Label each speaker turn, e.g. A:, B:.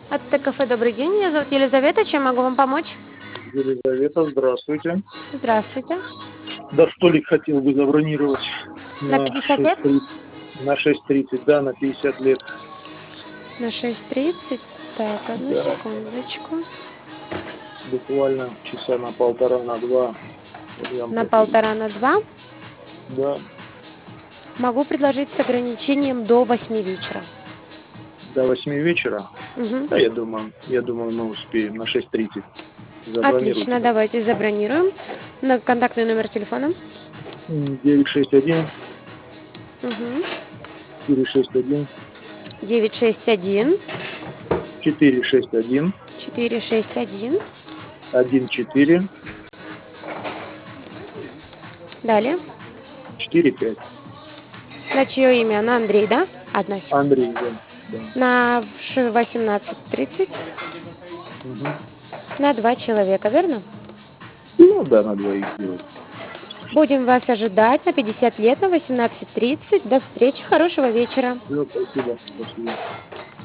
A: От кафе «Добрый день». Меня зовут Елизавета. Чем могу вам помочь?
B: Елизавета, здравствуйте.
A: Здравствуйте.
B: Да, столик хотел бы забронировать
A: На
B: на
A: 50 лет?
B: 6:30. На 6:30, да, на 50 лет.
A: На 6:30. Так, одну
B: Да,
A: секундочку.
B: буквально часа на полтора, на два.
A: На
B: Ямка будет.
A: 1,5 на 2.
B: Да,
A: Могу предложить с ограничением до 8 вечера.
B: до 8 вечера.
A: Угу.
B: Да, я думаю, мы успеем на 6:30. Забронируйте.
A: Отлично, давайте забронируем. На контактный номер телефона.
B: 961
A: Угу.
B: 461
A: 961
B: 461
A: 461.
B: 14
A: Далее.
B: 45.
A: На чье имя? На Андрей, да? Одна секунда.
B: Андрей, да. Да.
A: На 18:30.
B: Мгм.
A: На 2 человека, верно?
B: Ну да, на двоих сделать.
A: Будем вас ожидать на 50 лет на 18:30. До встречи. Хорошего вечера.
B: Все, спасибо. Спасибо.